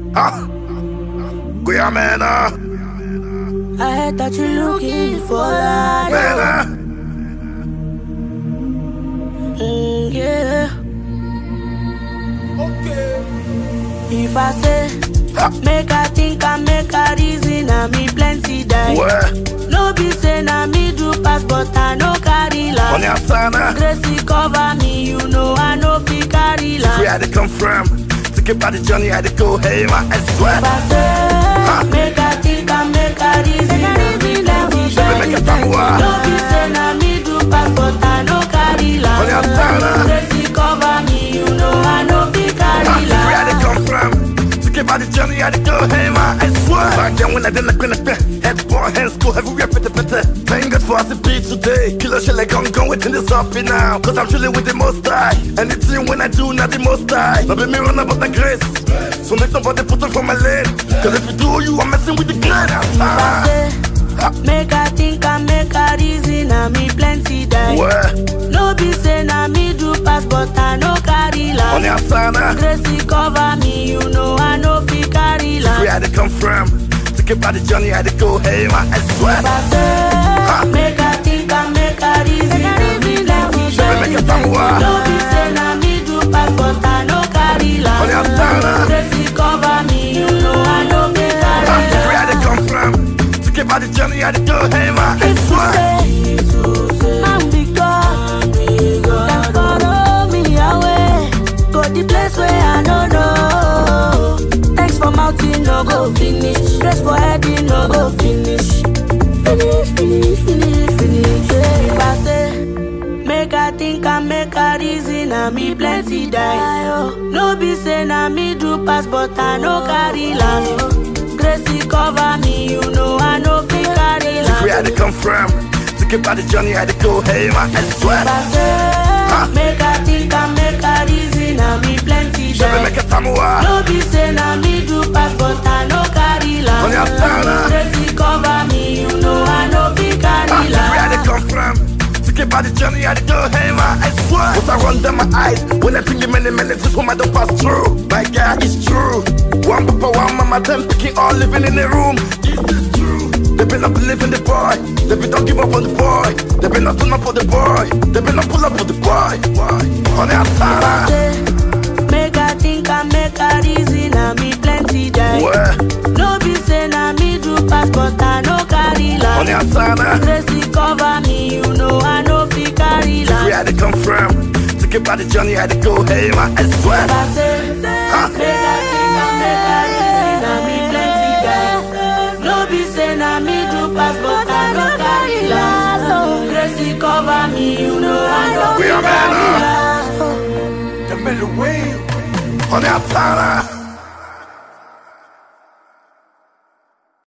Guyamena. I heard that you're looking for life. Yeah. Okay. If I say, make I think and make a reason, I me plenty die. No be say na me do pass, but I no carry last. Gracie cover me, you know I no fi carry last. Where I dey come from, to get by the journey I dey go, hey man, I swear. If I say, make I think and make a reason, I me plenty die. No be say na me do pass, but I no carry last. Gracie cover me, you know I no fi carry last. Where I dey come from, to get by the journey I dey go, hey man, I swear. Back then when I didn't head born, hands go everywhere, better. Thank God for us to be today. Killer shit like I'm waiting this up now. Cause I'm chilling with the most high. Anything when I do, not the most high. Not be me run about the grace. So make nobody put it from my lane. Cause if you do, you are messing with the good. Make I think and make a reason, I me plenty die. No be say na me do pass, but I no carry last. Gracie cover me, you know I no fi carry last. Where I dey come from, to get by the journey I dey go, hey man, I swear. If I say, make I think and make a reason, I me plenty die. No be say na me do pass, but I no carry last. Gracie cover me, you know I no fi carry last. Where I dey come from, to get by the journey I dey go, hey man, I swear. I'm big God, and follow me away. Go the place where I don't know. Thanks for mountain, no go finish. Grace for heading, no go finish. Finish. If I say, make I think and make a reason, I me plenty die. No be say na me do pass, but I no carry last. Gracie cover me, you know I no fi carry last. Where I dey come from, to get by the journey I dey go, hey man, I swear. If I say, make I think and make a reason, I me plenty die. No be say na me do pass, but I no carry last. Gracie cover me, you know I no fi carry last. Where I dey come from, to get by the journey I dey go, hey man, I swear. But I run down my eyes, when I think many minutes, whom I don't pass through. My God, it's true. One papa, one mama, 10 picking, all living in a room. Is this true? They been not believing the boy. They been not give up on the boy. They been not turn up for the boy. They been not pull up for the boy. On the outside, make I think and make a reason, I me plenty die. No be say na me do pass, but I no carry last. On the outside, Gracie cover me, you know I no fi carry last. where I dey come from, to get by the journey I dey go, hey man, I swear. If I say, make I think and make a reason, I me plenty die. No be say na me do pass, but I no carry last. Gracie cover me, you know I no fi carry last. The middle way, on the outside.